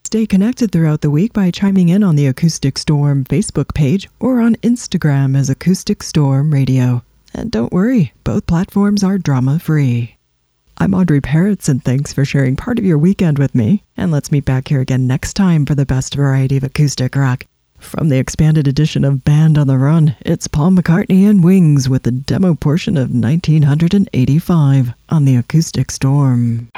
Stay connected throughout the week by chiming in on the Acoustic Storm Facebook page or on Instagram as Acoustic Storm Radio. And don't worry, both platforms are drama-free. I'm Audrey Peretz, and thanks for sharing part of your weekend with me. And let's meet back here again next time for the best variety of acoustic rock. From the expanded edition of Band on the Run, it's Paul McCartney and Wings with the demo portion of 1985 on the Acoustic Storm.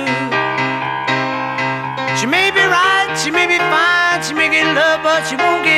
She may be right, she may be fine, she may get love, but she won't get